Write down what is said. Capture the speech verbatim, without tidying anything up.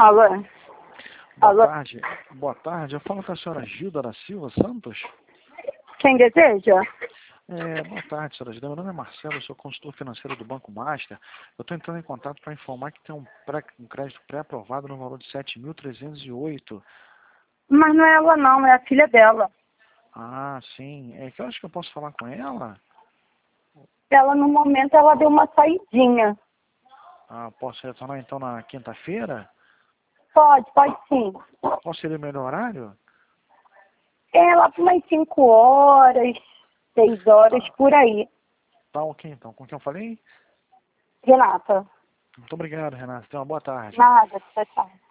Alô? Boa Alô? tarde. Boa tarde. Eu falo com a senhora Gilda da Silva Santos. Quem deseja? É, boa tarde, senhora Gilda. Meu nome é Marcelo, eu sou consultor financeiro do Banco Master. Eu estou entrando em contato para informar que tem um, pré, um crédito pré-aprovado no valor de sete mil trezentos e oito. Mas não é ela não, é a filha dela. Ah, sim. É que eu acho que eu posso falar com ela? Ela, no momento, ela deu uma saidinha. Ah, posso retornar então na quinta-feira? Pode, pode sim. Qual seria o melhor horário? É lá por umas cinco horas, seis horas, Tá, por aí. tá ok então. Com quem eu falei? Renata, Muito obrigado, Renato. Tenha uma boa tarde. nada, tchau, tchau.